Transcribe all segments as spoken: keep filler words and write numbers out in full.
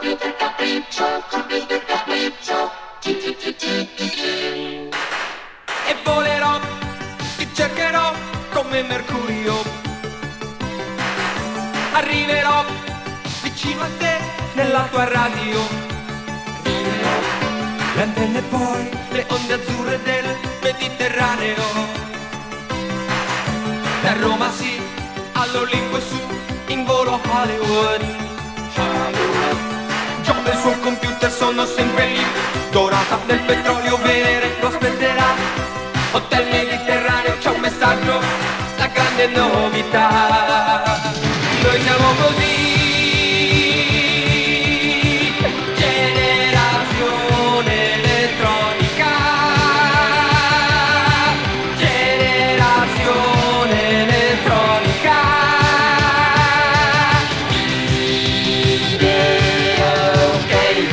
E volerò, ti cercherò come Mercurio. Arriverò vicino a te nella tua radio. Arriverò, le antenne e poi le onde azzurre del Mediterraneo. Da Roma sì, all'Olimpo e su, in volo Hollywood. Hollywood. Giove il suo computer sono sempre lì, dorata nel petrolio, Venere lo aspetterà. Hotel Mediterraneo, c'è un messaggio, la grande novità. Noi siamo così, generazione elettronica, generazione elettronica. Videogame.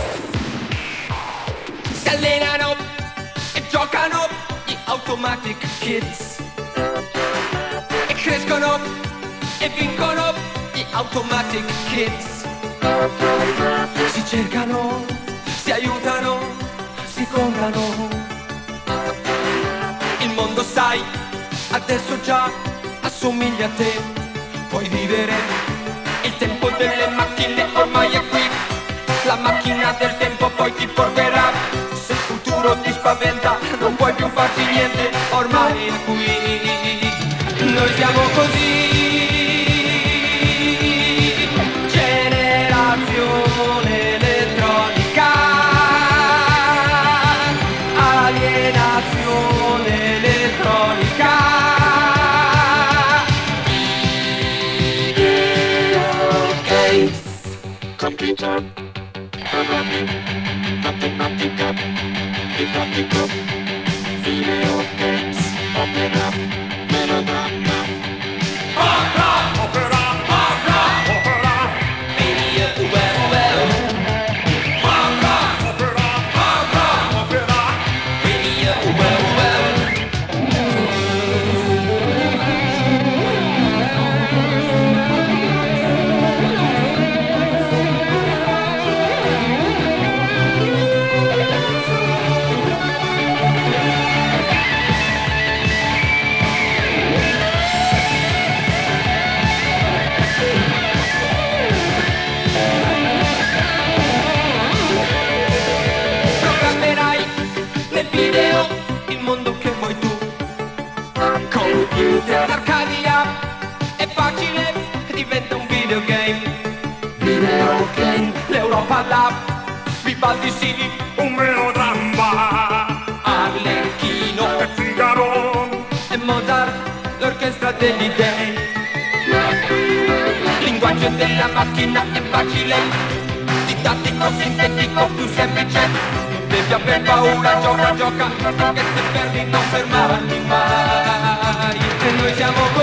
Si allenano e giocano gli Automatic Kids e crescono e vincono gli Automatic Kids. Si cercano, si aiutano, si contano. Il mondo sai, adesso già assomiglia a te. Puoi vivere, il tempo delle macchine ormai è qui. La macchina del tempo poi ti porterà. Se il futuro ti spaventa, non puoi più farci niente, ormai è qui. Noi siamo così, generazione elettronica, alienazione elettronica. Videogames. Computer programming, matematica, didattico, videogames, opera, melodramma. Opera, opera, opera, opera. Video, well, well. Opera, opera, opera, opera. Video, well, well. Programmerai nel video il mondo che vuoi tu. Computer d'Arcadia è facile, diventa un videogame. Videogame. L'Europa Lab, Vivaldi sì, un melodramma. Arlecchino e Figaro e Mozart, l'orchestra degli dei. Linguaggio della macchina è facile, didattico, sintetico, più semplice. Devi aver paura, gioca, gioca, perché se perdi non fermarti mai. E noi siamo così.